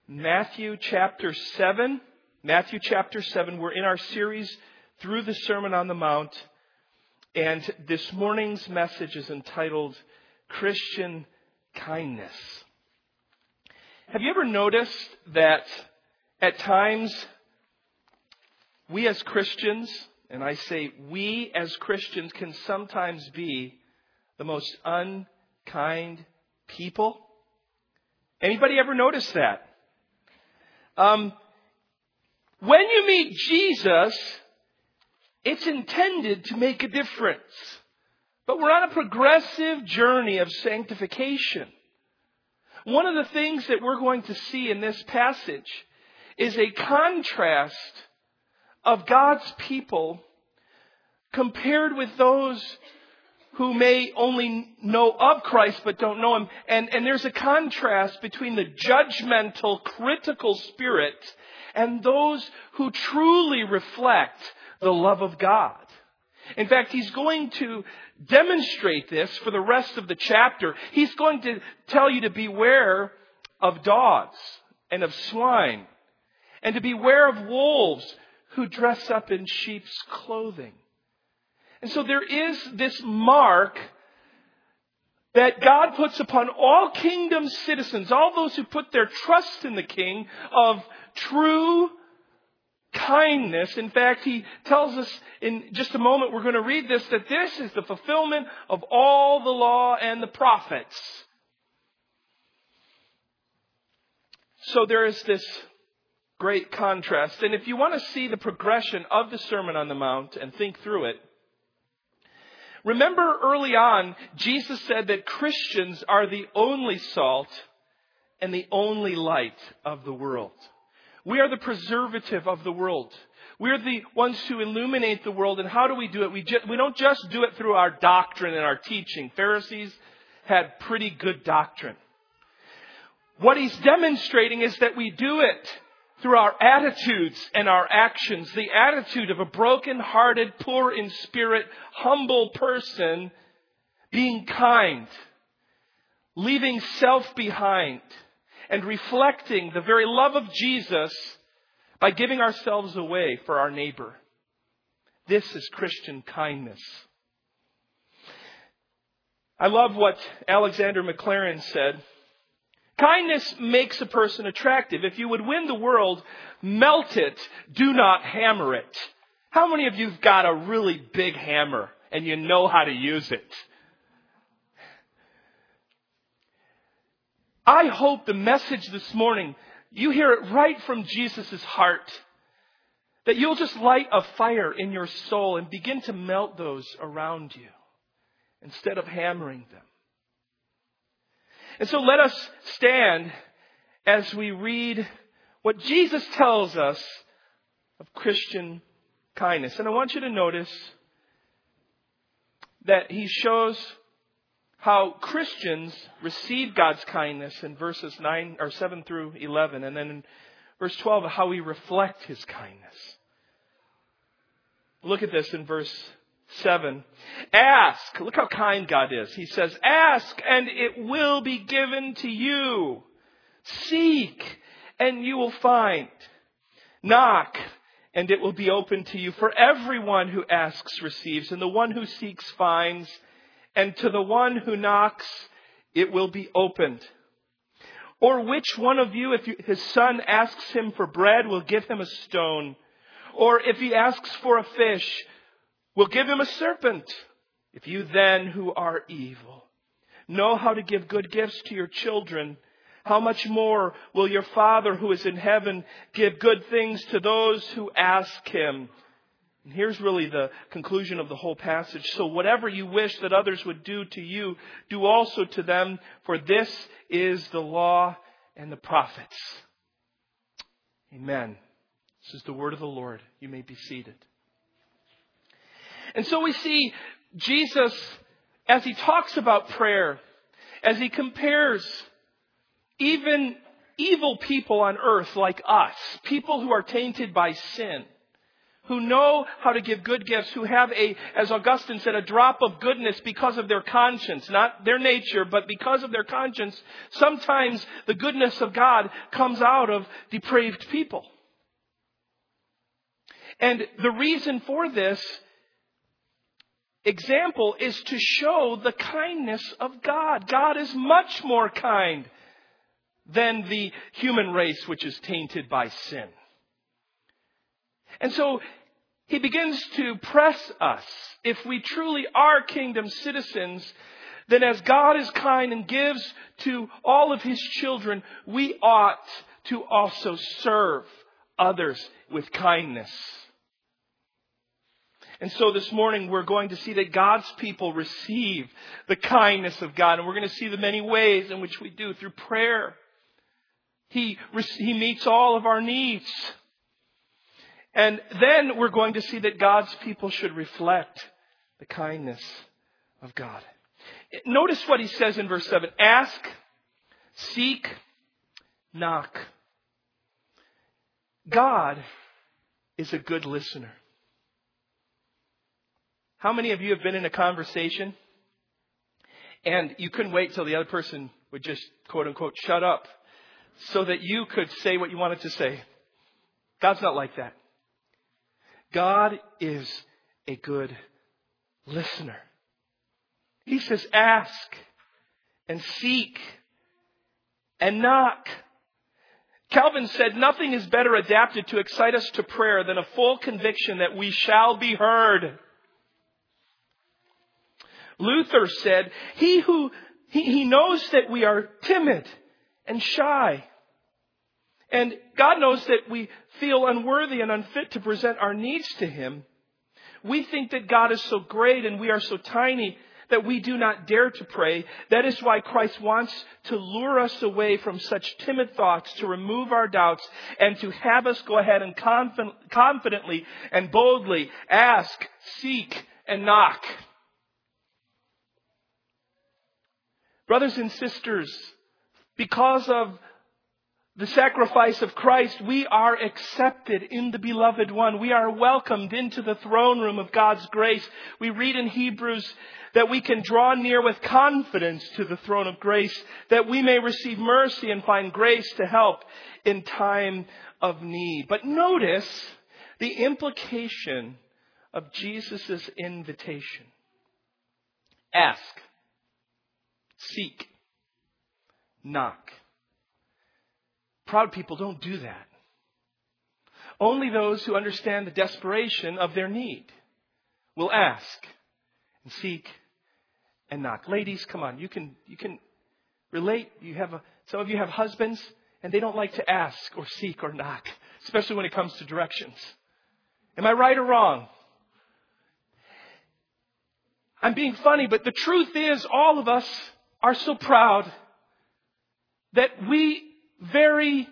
Matthew chapter 7. Matthew chapter 7. We're in our series through the Sermon on the Mount. And this morning's message is entitled Christian Kindness. Have you ever noticed that at times we as Christians, and I say we as Christians, can sometimes be the most unkind people? Anybody ever notice that? When you meet Jesus, it's intended to make a difference. But we're on a progressive journey of sanctification. One of the things that we're going to see in this passage is a contrast of God's people compared with those who may only know of Christ but don't know Him. And there's a contrast between the judgmental, critical spirit and those who truly reflect the love of God. In fact, he's going to demonstrate this for the rest of the chapter. He's going to tell you to beware of dogs and of swine, and to beware of wolves who dress up in sheep's clothing. And so there is this mark that God puts upon all kingdom citizens, all those who put their trust in the King, of true kindness. In fact, he tells us in just a moment, we're going to read this, that this is the fulfillment of all the law and the prophets. So there is this great contrast. And if you want to see the progression of the Sermon on the Mount and think through it, remember early on, Jesus said that Christians are the only salt and the only light of the world. We are the preservative of the world. We're the ones who illuminate the world. And how do we do it? We don't just do it through our doctrine and our teaching. Pharisees had pretty good doctrine. What he's demonstrating is that we do it through our attitudes and our actions. The attitude of a broken-hearted, poor in spirit, humble person being kind, leaving self behind, and reflecting the very love of Jesus by giving ourselves away for our neighbor. This is Christian kindness. I love what Alexander Maclaren said. Kindness makes a person attractive. If you would win the world, melt it, do not hammer it. How many of you have got a really big hammer and you know how to use it? I hope the message this morning, you hear it right from Jesus' heart. That you'll just light a fire in your soul and begin to melt those around you instead of hammering them. And so let us stand as we read what Jesus tells us of Christian kindness. And I want you to notice that he shows how Christians receive God's kindness in verses 7 through 11. And then in verse 12, how we reflect His kindness. Look at this in verse 7. Ask. Look how kind God is. He says, ask and it will be given to you. Seek and you will find. Knock and it will be open to you. For everyone who asks receives, and the one who seeks finds. And to the one who knocks, it will be opened. Or which one of you, if his son asks him for bread, will give him a stone? Or if he asks for a fish, will give him a serpent? If you then, who are evil, know how to give good gifts to your children, how much more will your Father who is in heaven give good things to those who ask Him? And here's really the conclusion of the whole passage. So whatever you wish that others would do to you, do also to them, for this is the law and the prophets. Amen. This is the word of the Lord. You may be seated. And so we see Jesus, as He talks about prayer, as He compares even evil people on earth like us, people who are tainted by sin, who know how to give good gifts, who have as Augustine said, a drop of goodness because of their conscience, not their nature, but because of their conscience. Sometimes the goodness of God comes out of depraved people. And the reason for this example is to show the kindness of God. God is much more kind than the human race which is tainted by sin. And so he begins to press us. If we truly are kingdom citizens, then as God is kind and gives to all of his children, we ought to also serve others with kindness. And so this morning we're going to see that God's people receive the kindness of God. And we're going to see the many ways in which we do through prayer. He meets all of our needs. And then we're going to see that God's people should reflect the kindness of God. Notice what he says in verse 7. Ask, seek, knock. God is a good listener. How many of you have been in a conversation and you couldn't wait till the other person would just, quote unquote, shut up so that you could say what you wanted to say? God's not like that. God is a good listener. He says, ask and seek and knock. Calvin said, nothing is better adapted to excite us to prayer than a full conviction that we shall be heard. Luther said, he knows that we are timid and shy. And God knows that we feel unworthy and unfit to present our needs to him. We think that God is so great and we are so tiny that we do not dare to pray. That is why Christ wants to lure us away from such timid thoughts, to remove our doubts, and to have us go ahead and confidently and boldly ask, seek, and knock. Brothers and sisters, because of the sacrifice of Christ, we are accepted in the Beloved One. We are welcomed into the throne room of God's grace. We read in Hebrews that we can draw near with confidence to the throne of grace, that we may receive mercy and find grace to help in time of need. But notice the implication of Jesus' invitation. Ask, seek, knock. Proud people don't do that. Only those who understand the desperation of their need will ask and seek and knock. Ladies, come on, you can relate. Some of you have husbands and they don't like to ask or seek or knock, especially when it comes to directions. Am I right or wrong? I'm being funny, but the truth is all of us are so proud that we very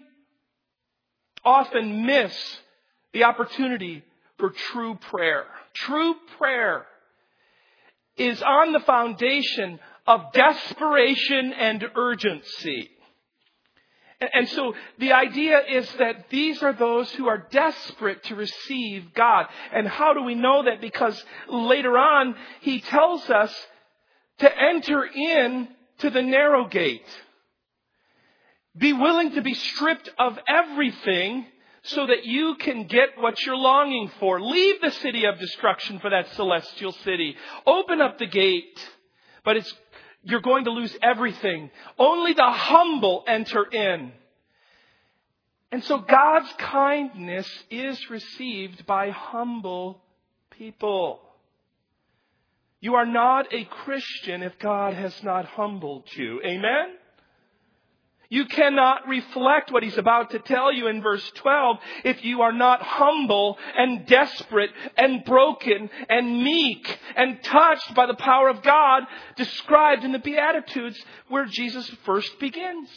often miss the opportunity for true prayer. True prayer is on the foundation of desperation and urgency. And so the idea is that these are those who are desperate to receive God. And how do we know that? Because later on, he tells us to enter in to the narrow gate. Be willing to be stripped of everything so that you can get what you're longing for. Leave the city of destruction for that celestial city. Open up the gate. But you're going to lose everything. Only the humble enter in. And so God's kindness is received by humble people. You are not a Christian if God has not humbled you. Amen? You cannot reflect what he's about to tell you in verse 12 if you are not humble and desperate and broken and meek and touched by the power of God described in the Beatitudes where Jesus first begins.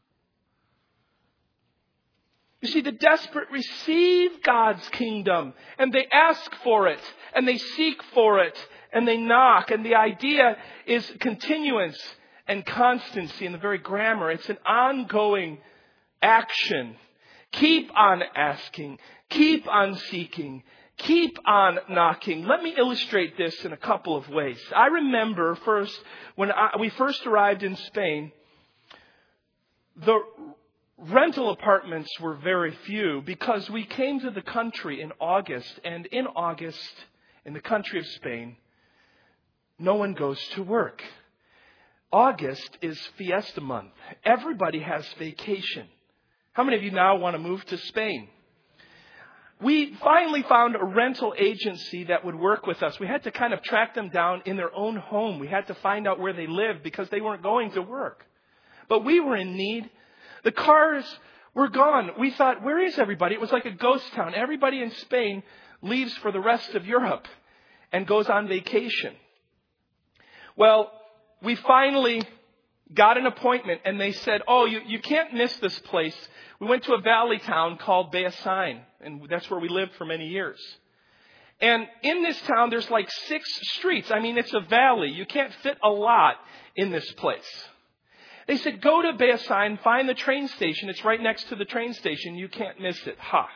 You see, the desperate receive God's kingdom and they ask for it and they seek for it and they knock. And the idea is continuance and constancy in the very grammar. It's an ongoing action. Keep on asking. Keep on seeking. keep on knocking. Let me illustrate this in a couple of ways. I remember first, when we first arrived in Spain, the rental apartments were very few because we came to the country in August. And in August, in the country of Spain, no one goes to work. August is fiesta month. Everybody has vacation. How many of you now want to move to Spain? We finally found a rental agency that would work with us. We had to kind of track them down in their own home. We had to find out where they lived because they weren't going to work. But we were in need. The cars were gone. We thought, where is everybody? It was like a ghost town. Everybody in Spain leaves for the rest of Europe and goes on vacation. Well, we finally got an appointment and they said, oh, you can't miss this place. We went to a valley town called Beasain, and that's where we lived for many years. And in this town, there's like 6 streets. I mean, it's a valley. You can't fit a lot in this place. They said, go to Beasain, find the train station. It's right next to the train station. You can't miss it.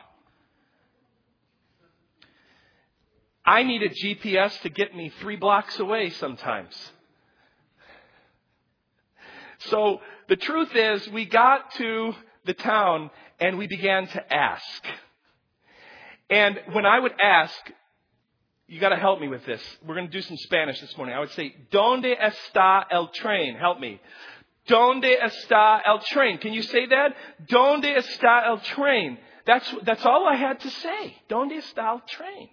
I needed GPS to get me 3 blocks away sometimes. So the truth is, we got to the town and we began to ask. And when I would ask, you got to help me with this. We're going to do some Spanish this morning. I would say, ¿Dónde está el tren? Help me. ¿Dónde está el tren? Can you say that? ¿Dónde está el tren? That's all I had to say. ¿Dónde está el tren?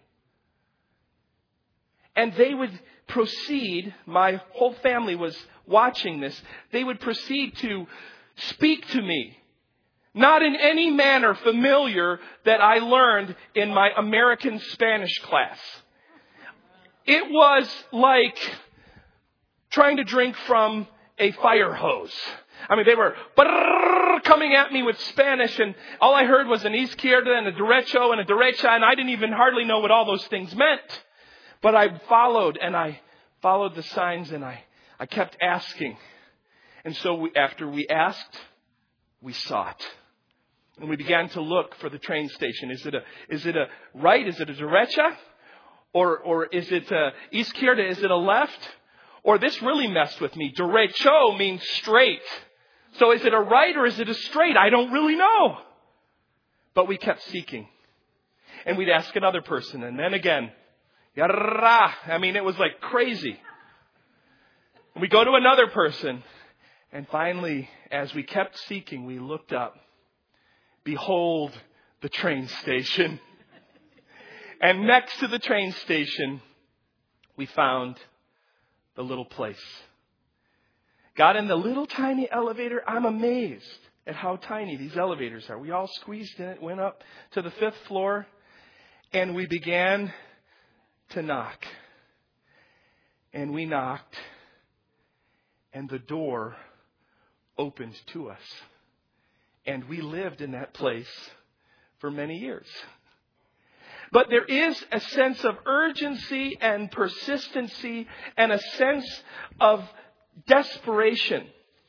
And they would proceed, my whole family was watching this, they would proceed to speak to me. Not in any manner familiar that I learned in my American Spanish class. It was like trying to drink from a fire hose. I mean, they were coming at me with Spanish, and all I heard was an izquierda and a derecho and a derecha, and I didn't even hardly know what all those things meant. But I followed the signs, and I kept asking. And so after we asked, we sought. And we began to look for the train station. Is it a right? Is it a derecha? Or is it a izquierda? Is it a left? Or this really messed with me. Derecho means straight. So is it a right or is it a straight? I don't really know. But we kept seeking. And we'd ask another person, and then again. I mean, it was like crazy. We go to another person. And finally, as we kept seeking, we looked up. Behold, the train station. And next to the train station, we found the little place. Got in the little tiny elevator. I'm amazed at how tiny these elevators are. We all squeezed in it, went up to the 5th floor, and we began to knock. And we knocked, and the door opened to us. And we lived in that place for many years. But there is a sense of urgency and persistency and a sense of desperation.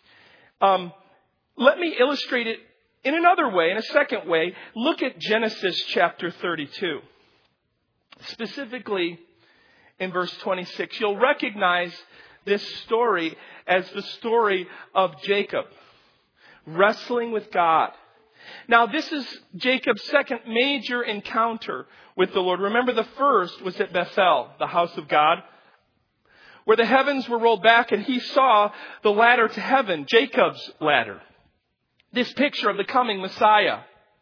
Let me illustrate it in another way, in a second way. Look at Genesis chapter 32. Specifically in verse 26. You'll recognize this story as the story of Jacob wrestling with God. Now, this is Jacob's second major encounter with the Lord. Remember, the first was at Bethel, the house of God, where the heavens were rolled back and he saw the ladder to heaven, Jacob's ladder. This picture of the coming Messiah.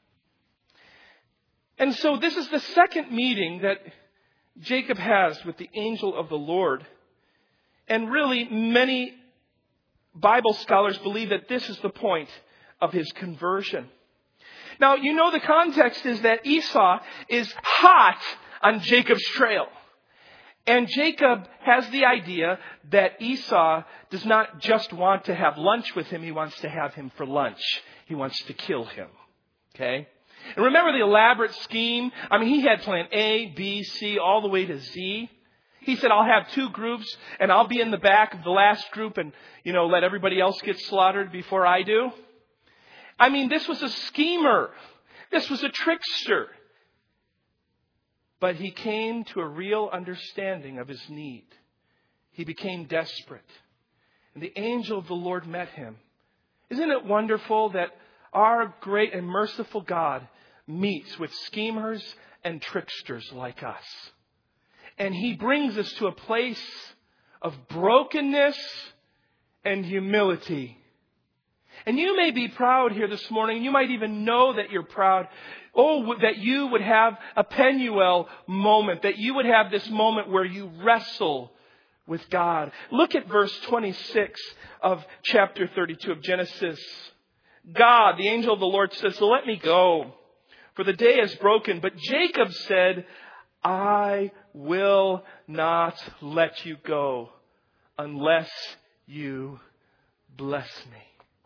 And so this is the second meeting that Jacob has with the angel of the Lord. And really, many Bible scholars believe that this is the point of his conversion. Now, you know the context is that Esau is hot on Jacob's trail. And Jacob has the idea that Esau does not just want to have lunch with him, he wants to have him for lunch. He wants to kill him. Okay? And remember the elaborate scheme? I mean, he had plan A, B, C, all the way to Z. He said, I'll have 2 groups and I'll be in the back of the last group and, let everybody else get slaughtered before I do. I mean, this was a schemer. This was a trickster. but he came to a real understanding of his need. He became desperate. And the angel of the Lord met him. Isn't it wonderful that our great and merciful God meets with schemers and tricksters like us? And he brings us to a place of brokenness and humility. And you may be proud here this morning. You might even know that you're proud. Oh, that you would have a Penuel moment. That you would have this moment where you wrestle with God. Look at verse 26 of chapter 32 of Genesis. God, the angel of the Lord, says, "Let me go, for the day is broken." But Jacob said, "I will not let you go unless you bless me."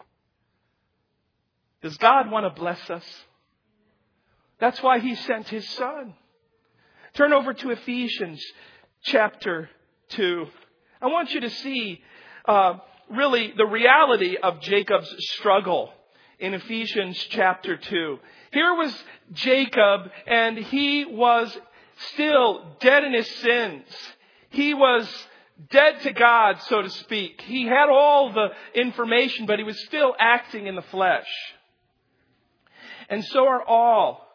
Does God want to bless us? That's why he sent his son. Turn over to Ephesians chapter 2. I want you to see really the reality of Jacob's struggle in Ephesians chapter 2. Here was Jacob, and he was still dead in his sins. He was dead to God, so to speak. He had all the information, but he was still acting in the flesh. And so are all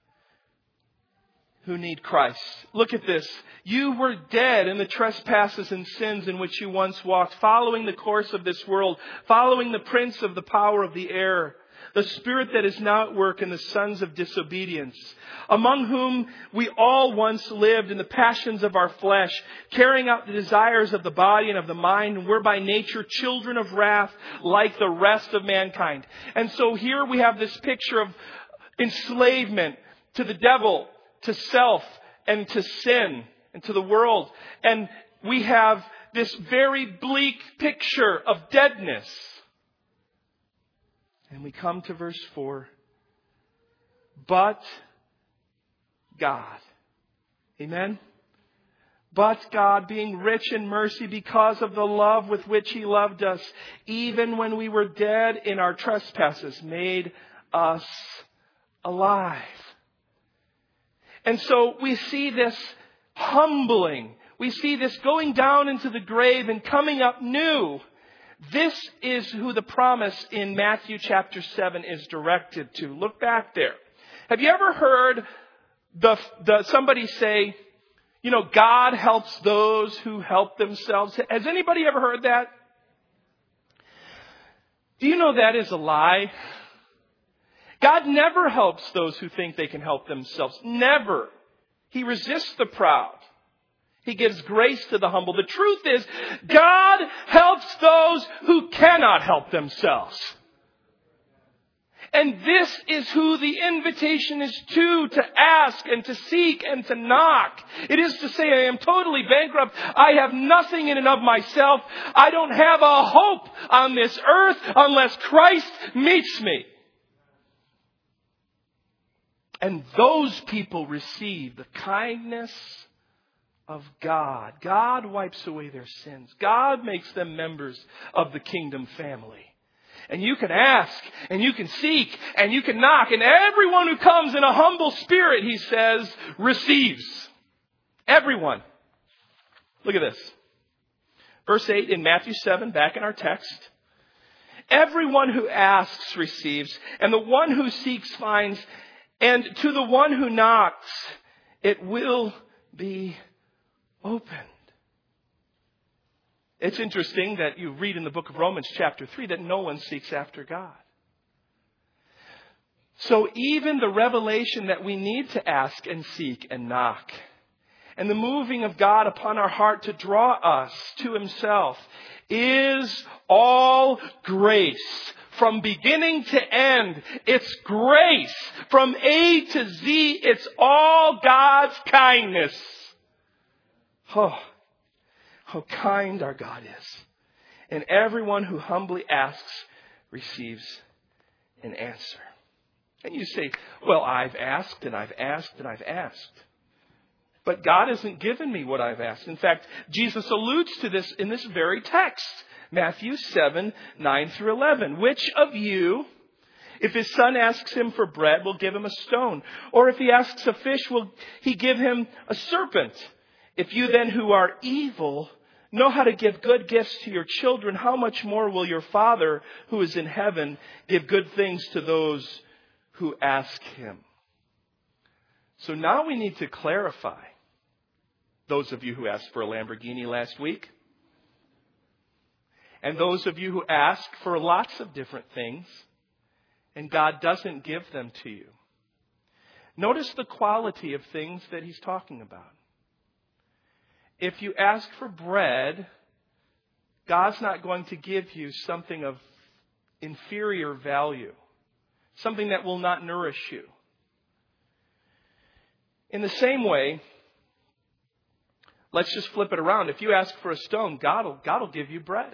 who need Christ. Look at this. You were dead in the trespasses and sins in which you once walked, following the course of this world, following the prince of the power of the air, the spirit that is now at work in the sons of disobedience, among whom we all once lived in the passions of our flesh, carrying out the desires of the body and of the mind, and were by nature children of wrath like the rest of mankind. And so here we have this picture of enslavement to the devil, to self, and to sin, and to the world. And we have this very bleak picture of deadness. And we come to verse 4. But God. Amen? But God, being rich in mercy because of the love with which he loved us, even when we were dead in our trespasses, made us alive. And so we see this humbling. We see this going down into the grave and coming up new. This is who the promise in Matthew chapter 7 is directed to. Look back there. Have you ever heard somebody say, God helps those who help themselves? Has anybody ever heard that? Do you know that is a lie? God never helps those who think they can help themselves. Never. He resists the proud. He gives grace to the humble. The truth is, God helps those who cannot help themselves. And this is who the invitation is to ask and to seek and to knock. It is to say, I am totally bankrupt. I have nothing in and of myself. I don't have a hope on this earth unless Christ meets me. And those people receive the kindness of God. God wipes away their sins. God makes them members of the kingdom family. And you can ask, and you can seek, and you can knock. And everyone who comes in a humble spirit, he says, receives. Everyone. Look at this. Verse 8 in Matthew 7, back in our text. Everyone who asks receives, and the one who seeks finds, and to the one who knocks, it will be opened. It's interesting that you read in the book of Romans chapter 3 that no one seeks after God. So even the revelation that we need to ask and seek and knock, and the moving of God upon our heart to draw us to himself, is all grace. From beginning to end, it's grace. From A to Z, it's all God's kindness. Oh, how kind our God is. And everyone who humbly asks receives an answer. And you say, well, I've asked and I've asked and I've asked. But God hasn't given me what I've asked. In fact, Jesus alludes to this in this very text. Matthew 7, 9 through 11. Which of you, If his son asks him for bread, we'll give him a stone. Or if he asks a fish, will he give him a serpent? If you then who are evil know how to give good gifts to your children, how much more will your Father who is in heaven give good things to those who ask him? So now we need to clarify. Those of you who asked for a Lamborghini last week, and those of you who ask for lots of different things, and God doesn't give them to you. Notice the quality of things that he's talking about. If you ask for bread, God's not going to give you something of inferior value, something that will not nourish you. In the same way, let's just flip it around. If you ask for a stone, God will give you bread.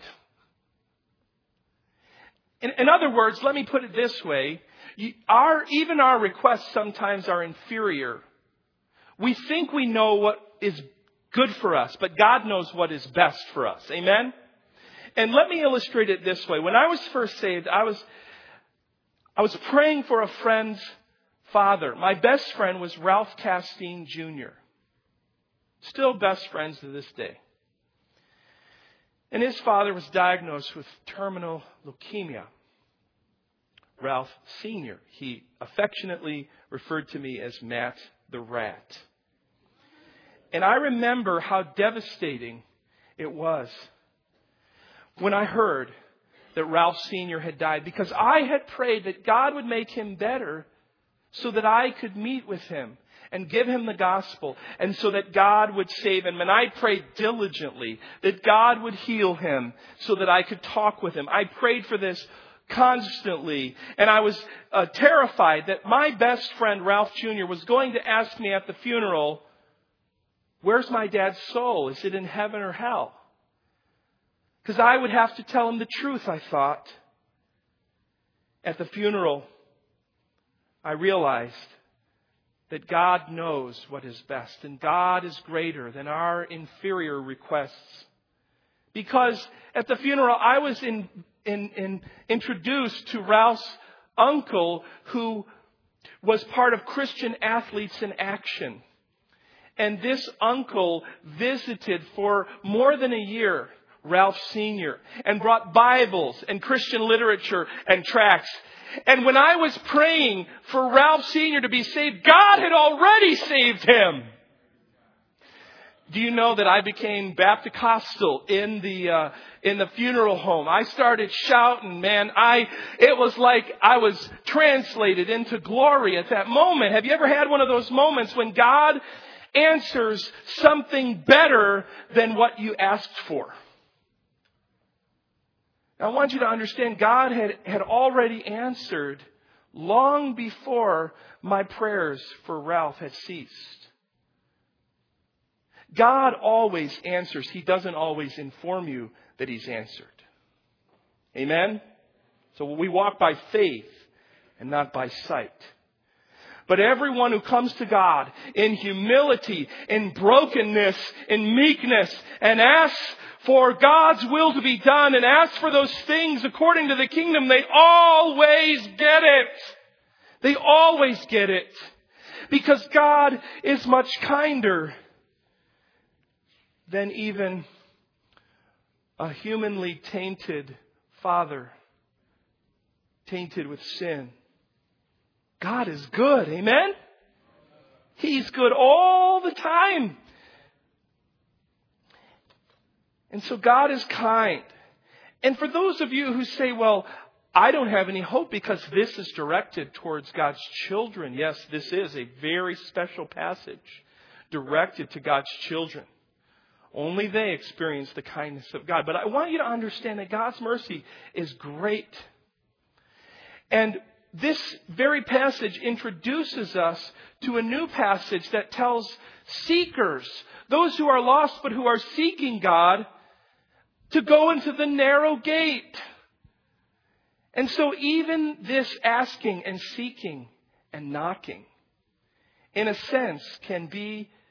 In other words, let me put it this way. Even our requests sometimes are inferior. We think we know what is good for us, but God knows what is best for us. Amen? And let me illustrate it this way. When I was first saved, I was praying for a friend's father. My best friend was Ralph Castine Jr. Still best friends to this day. And his father was diagnosed with terminal leukemia. Ralph Sr. He affectionately referred to me as Matt the Rat. And I remember how devastating it was when I heard that Ralph Sr. had died, because I had prayed that God would make him better so that I could meet with him and give him the gospel, and so that God would save him. And I prayed diligently that God would heal him so that I could talk with him. I prayed for this constantly. And I was terrified that my best friend, Ralph Jr., was going to ask me at the funeral, where's my dad's soul? Is it in heaven or hell? Because I would have to tell him the truth, I thought. At the funeral, I realized that God knows what is best, and God is greater than our inferior requests. Because at the funeral, I was introduced to Ralph's uncle, who was part of Christian Athletes in Action. And this uncle visited for more than a year Ralph Sr. and brought Bibles and Christian literature and tracts. And when I was praying for Ralph Sr. to be saved, God had already saved him. Do you know that I became Baptist-costal in the funeral home? I started shouting, man. It was like I was translated into glory at that moment. Have you ever had one of those moments when God answers something better than what you asked for? I want you to understand, God had already answered long before my prayers for Ralph had ceased. God always answers. He doesn't always inform you that He's answered. Amen? So we walk by faith and not by sight. But everyone who comes to God in humility, in brokenness, in meekness, and asks for God's will to be done, and asks for those things according to the kingdom, they always get it. They always get it. Because God is much kinder than even a humanly tainted father, tainted with sin. God is good. Amen? He's good all the time. And so God is kind. And for those of you who say, well, I don't have any hope because this is directed towards God's children. Yes, this is a very special passage directed to God's children. Only they experience the kindness of God. But I want you to understand that God's mercy is great. And this very passage introduces us to a new passage that tells seekers, those who are lost but who are seeking God, to go into the narrow gate. And so even this asking and seeking and knocking, in a sense, can be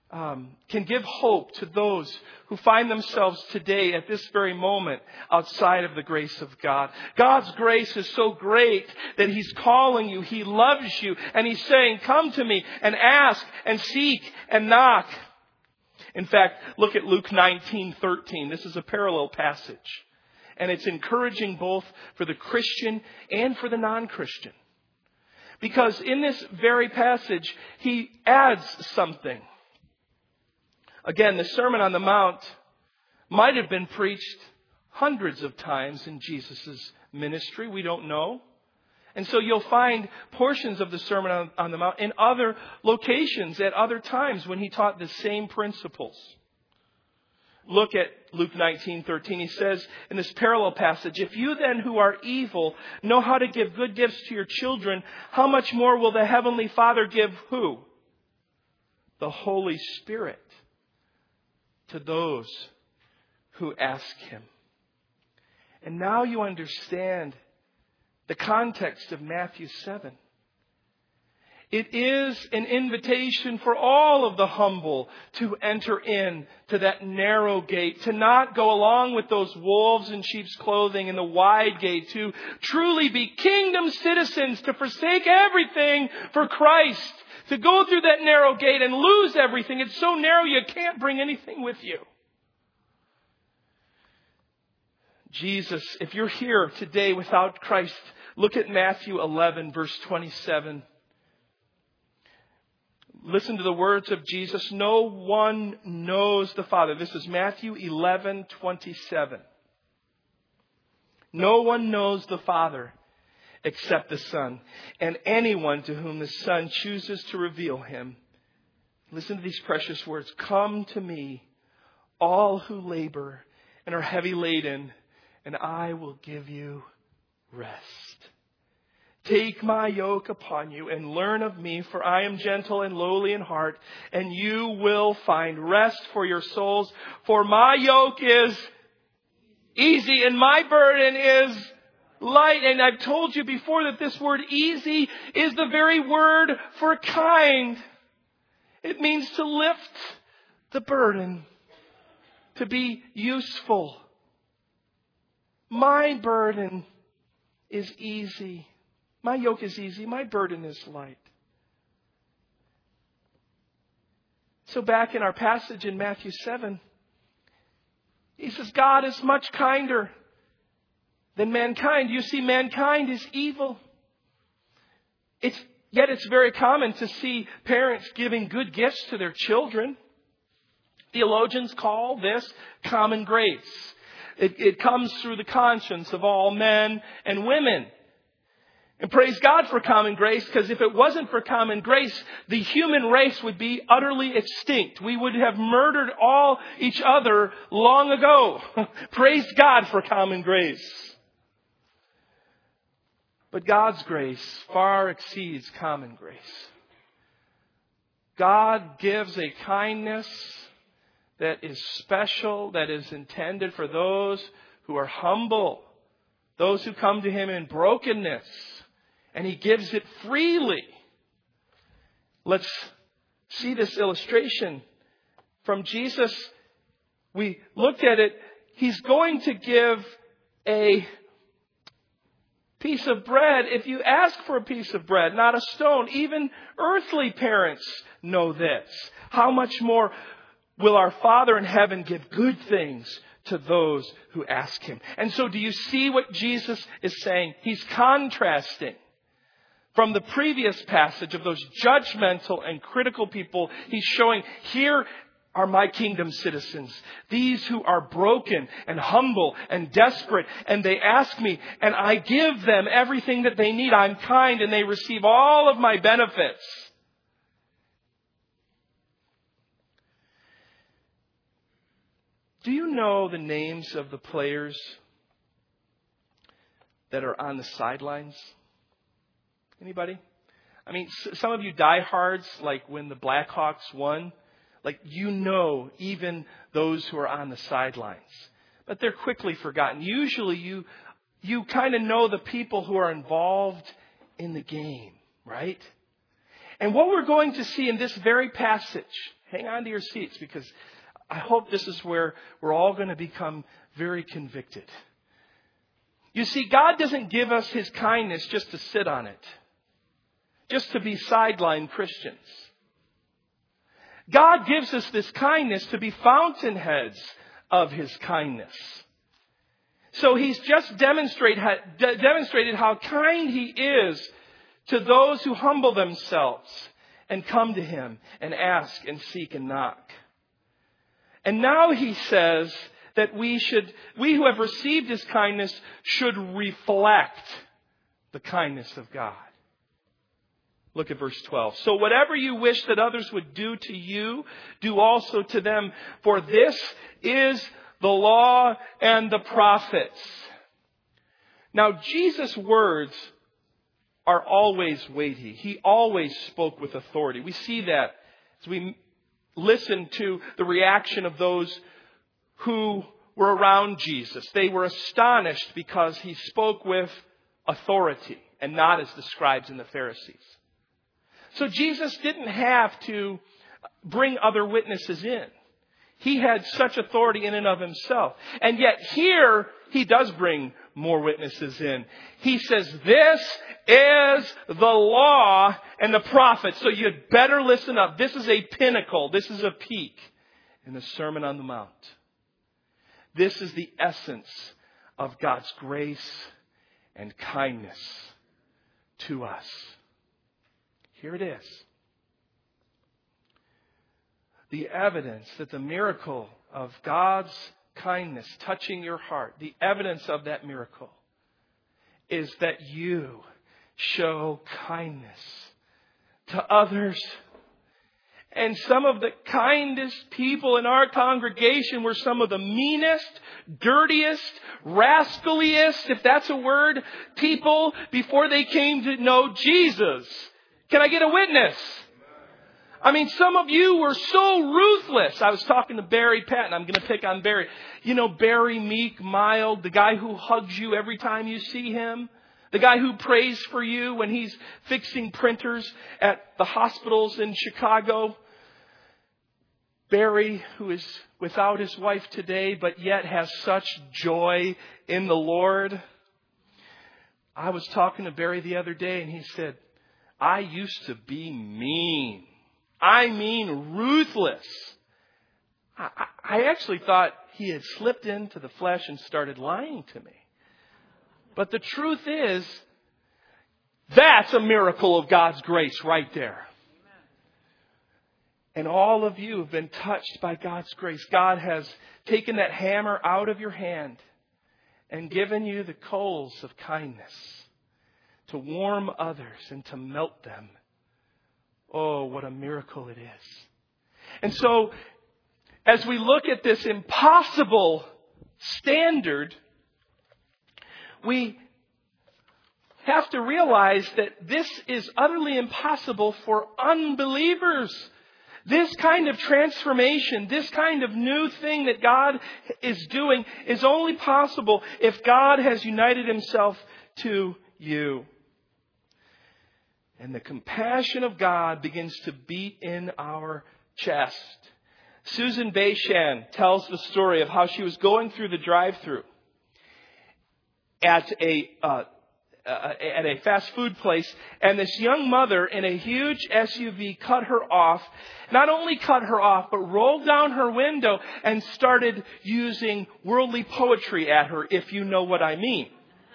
can give hope to those who find themselves today at this very moment outside of the grace of God. God's grace is so great that He's calling you. He loves you. And He's saying, come to me and ask and seek and knock. In fact, look at Luke 19:13. This is a parallel passage. And it's encouraging both for the Christian and for the non-Christian. Because in this very passage, He adds something. Again, the Sermon on the Mount might have been preached hundreds of times in Jesus' ministry. We don't know. And so you'll find portions of the Sermon on the Mount in other locations at other times when He taught the same principles. Look at Luke 19:13. He says in this parallel passage, if you then who are evil know how to give good gifts to your children, how much more will the Heavenly Father give who? The Holy Spirit to those who ask Him. And now you understand the context of Matthew 7. It is an invitation for all of the humble to enter in to that narrow gate, to not go along with those wolves in sheep's clothing in the wide gate, to truly be kingdom citizens, to forsake everything for Christ, to go through that narrow gate and lose everything. It's so narrow you can't bring anything with you. Jesus, if you're here today without Christ, look at Matthew 11, verse 27. Listen to the words of Jesus. No one knows the Father. This is Matthew 11:27. No one knows the Father except the Son, and anyone to whom the Son chooses to reveal Him. Listen to these precious words. Come to me, all who labor and are heavy laden, and I will give you rest. Take my yoke upon you and learn of me, for I am gentle and lowly in heart, and you will find rest for your souls. For my yoke is easy and my burden is light. And I've told you before that this word easy is the very word for kind. It means to lift the burden, to be useful. My burden is easy. My yoke is easy. My burden is light. So back in our passage in Matthew 7, He says, God is much kinder than mankind. You see, mankind is evil. Yet it's very common to see parents giving good gifts to their children. Theologians call this common grace. It comes through the conscience of all men and women. And praise God for common grace, because if it wasn't for common grace, the human race would be utterly extinct. We would have murdered all each other long ago. Praise God for common grace. But God's grace far exceeds common grace. God gives a kindness that is special, that is intended for those who are humble, those who come to Him in brokenness. And He gives it freely. Let's see this illustration from Jesus. We looked at it. He's going to give a piece of bread if you ask for a piece of bread, not a stone. Even earthly parents know this. How much more will our Father in heaven give good things to those who ask Him? And so do you see what Jesus is saying? He's contrasting. From the previous passage of those judgmental and critical people, He's showing, here are my kingdom citizens. These who are broken and humble and desperate. And they ask me, and I give them everything that they need. I'm kind, and they receive all of my benefits. Do you know the names of the players that are on the sidelines? Anybody? I mean, some of you diehards, like when the Blackhawks won, like you know even those who are on the sidelines. But they're quickly forgotten. Usually you kind of know the people who are involved in the game, right? And what we're going to see in this very passage Hang on to your seats, because I hope this is where we're all going to become very convicted. You see, God doesn't give us His kindness just to sit on it, just to be sideline Christians. God gives us this kindness to be fountainheads of His kindness. So He's just demonstrated how kind He is to those who humble themselves and come to Him and ask and seek and knock. And now He says that we who have received His kindness should reflect the kindness of God. Look at verse 12. So whatever you wish that others would do to you, do also to them. For this is the law and the prophets. Now, Jesus' words are always weighty. He always spoke with authority. We see that as we listen to the reaction of those who were around Jesus. They were astonished because He spoke with authority and not as the scribes and the Pharisees. So Jesus didn't have to bring other witnesses in. He had such authority in and of Himself. And yet here He does bring more witnesses in. He says, this is the law and the prophets. So you'd better listen up. This is a pinnacle. This is a peak in the Sermon on the Mount. This is the essence of God's grace and kindness to us. Here it is. The evidence that the miracle of God's kindness touching your heart, the evidence of that miracle is that you show kindness to others. And some of the kindest people in our congregation were some of the meanest, dirtiest, rascaliest, if that's a word, people before they came to know Jesus. Can I get a witness? I mean, some of you were so ruthless. I was talking to Barry Patton. I'm going to pick on Barry. You know, Barry, meek, mild, the guy who hugs you every time you see him. The guy who prays for you when he's fixing printers at the hospitals in Chicago. Barry, who is without his wife today, but yet has such joy in the Lord. I was talking to Barry the other day, and he said, I used to be mean. I mean ruthless. I actually thought he had slipped into the flesh and started lying to me. But the truth is, that's a miracle of God's grace right there. And all of you have been touched by God's grace. God has taken that hammer out of your hand and given you the coals of kindness to warm others and to melt them. Oh, what a miracle it is. And so, as we look at this impossible standard, we have to realize that this is utterly impossible for unbelievers. This kind of transformation, this kind of new thing that God is doing is only possible if God has united Himself to you. And the compassion of God begins to beat in our chest. Susan Beishan tells the story of how she was going through the drive-thru at a fast food place, and this young mother in a huge SUV cut her off. Not only cut her off, but rolled down her window and started using worldly poetry at her, if you know what I mean.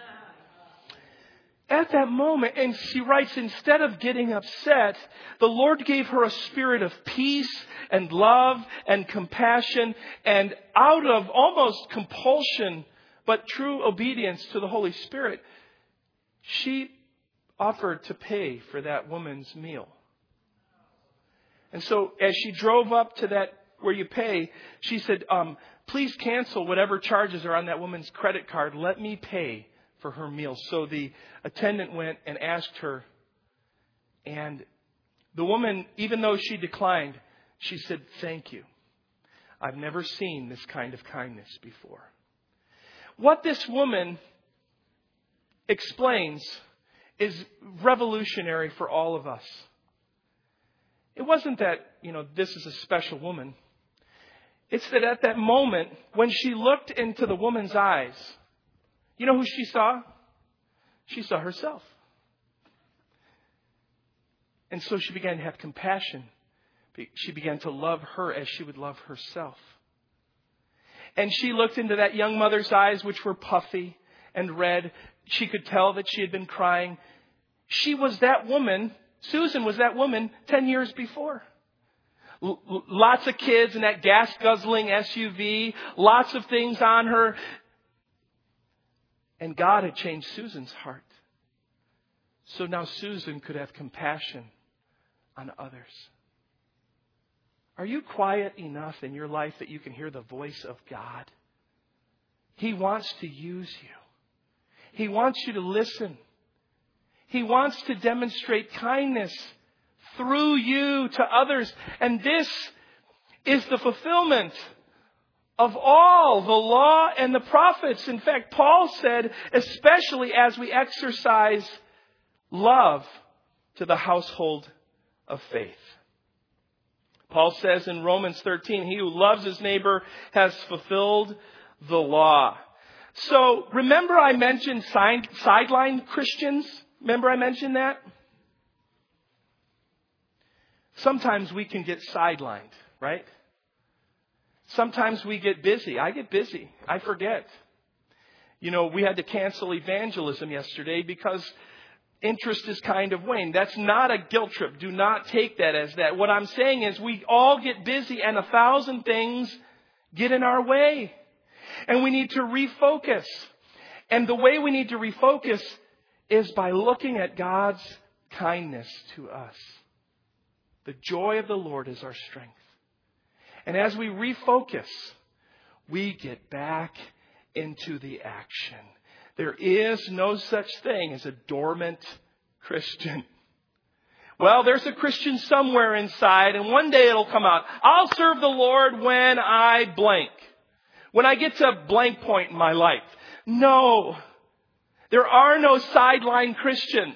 At that moment, and she writes, instead of getting upset, the Lord gave her a spirit of peace and love and compassion, and out of almost compulsion, but true obedience to the Holy Spirit, she offered to pay for that woman's meal. And so as she drove up to that where you pay, she said, please cancel whatever charges are on that woman's credit card. Let me pay for her meal. So the attendant went and asked her. And the woman, even though she declined, she said, thank you. I've never seen this kind of kindness before. What this woman explains is revolutionary for all of us. It wasn't that, this is a special woman. It's that at that moment, when she looked into the woman's eyes, you know who she saw? She saw herself. And so she began to have compassion. She began to love her as she would love herself. And she looked into that young mother's eyes, which were puffy and red. She could tell that she had been crying. She was that woman. Susan was that woman 10 years before. Lots of kids in that gas-guzzling SUV. Lots of things on her. And God had changed Susan's heart. So now Susan could have compassion on others. Are you quiet enough in your life that you can hear the voice of God? He wants to use you. He wants you to listen. He wants to demonstrate kindness through you to others. And this is the fulfillment of all the law and the prophets. In fact, Paul said, especially as we exercise love to the household of faith. Paul says in Romans 13, he who loves his neighbor has fulfilled the law. So remember I mentioned sideline Christians? Remember I mentioned that? Sometimes we can get sidelined, right? Sometimes we get busy. I get busy. I forget. We had to cancel evangelism yesterday because interest is kind of waned. That's not a guilt trip. Do not take that as that. What I'm saying is we all get busy and 1,000 things get in our way. And we need to refocus. And the way we need to refocus is by looking at God's kindness to us. The joy of the Lord is our strength. And as we refocus, we get back into the action. There is no such thing as a dormant Christian. Well, there's a Christian somewhere inside, and one day it'll come out. I'll serve the Lord when I blank. When I get to a blank point in my life. No. There are no sideline Christians.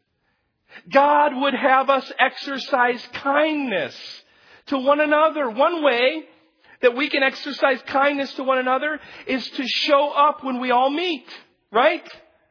God would have us exercise kindness to one another. One way that we can exercise kindness to one another is to show up when we all meet. Right?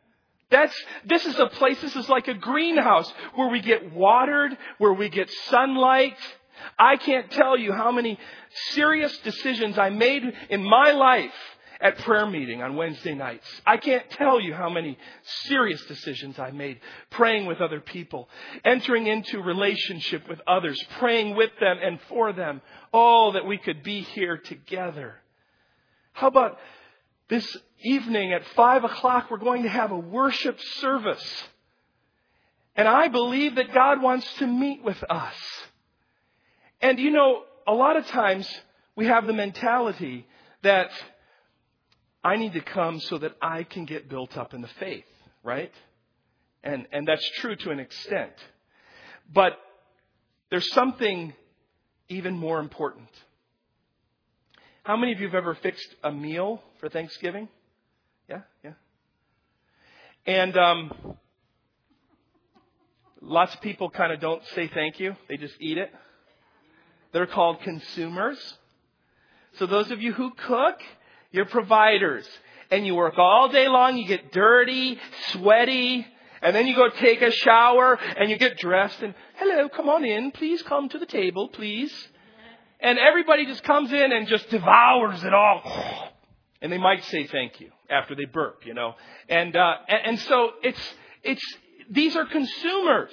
This is a place, this is like a greenhouse where we get watered, where we get sunlight. I can't tell you how many serious decisions I made in my life at prayer meeting on Wednesday nights. I can't tell you how many serious decisions I made praying with other people, entering into relationship with others, praying with them and for them. Oh, that we could be here together. How about this evening at 5 o'clock, we're going to have a worship service. And I believe that God wants to meet with us. And a lot of times we have the mentality that I need to come so that I can get built up in the faith, right? And that's true to an extent. But there's something even more important. How many of you have ever fixed a meal for Thanksgiving? Yeah. And lots of people kind of don't say thank you. They just eat it. They're called consumers. So those of you who cook, you're providers. And you work all day long. You get dirty, sweaty. And then you go take a shower and you get dressed. And hello, come on in. Please come to the table, please. And everybody just comes in and just devours it all. And they might say thank you after they burp, And so these are consumers.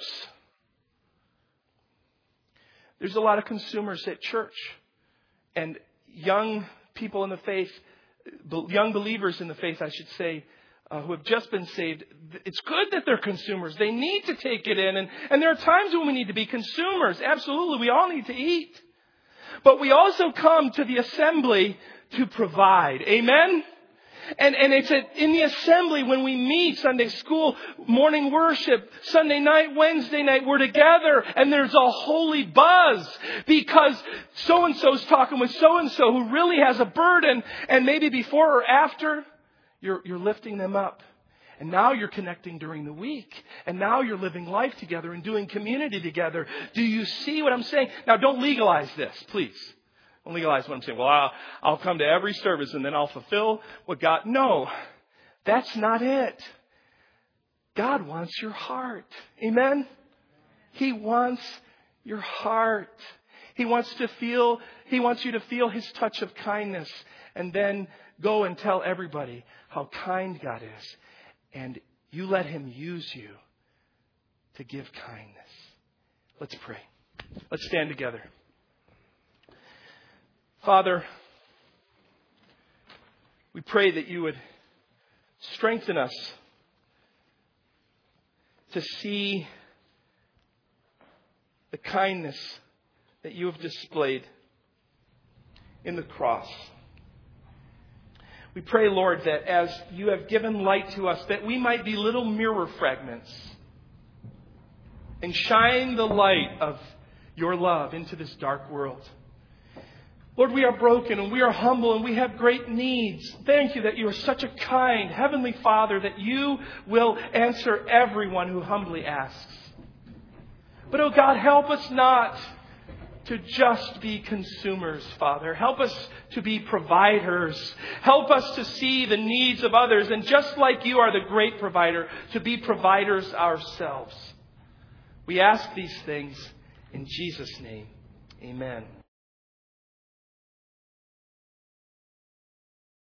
There's a lot of consumers at church. And young people in the faith, young believers in the faith, I should say, who have just been saved, it's good that they're consumers. They need to take it in. And there are times when we need to be consumers. Absolutely. We all need to eat. But we also come to the assembly to provide. Amen? And it's in the assembly when we meet, Sunday school, morning worship, Sunday night, Wednesday night, we're together and there's a holy buzz because so-and-so's talking with so-and-so who really has a burden, and maybe before or after, you're lifting them up And now you're connecting during the week. And now you're living life together and doing community together. Do you see what I'm saying? Now, don't legalize this, please. Don't legalize what I'm saying. Well, I'll come to every service and then I'll fulfill what God... No, that's not it. God wants your heart. Amen? He wants your heart. He wants you to feel His touch of kindness. And then go and tell everybody how kind God is. And you let Him use you to give kindness. Let's pray. Let's stand together. Father, we pray that you would strengthen us to see the kindness that you have displayed in the cross. We pray, Lord, that as you have given light to us, that we might be little mirror fragments and shine the light of your love into this dark world. Lord, we are broken and we are humble and we have great needs. Thank you that you are such a kind Heavenly Father that you will answer everyone who humbly asks. But, oh God, help us not to just be consumers, Father. Help us to be providers. Help us to see the needs of others. And just like you are the great provider, to be providers ourselves. We ask these things in Jesus' name. Amen.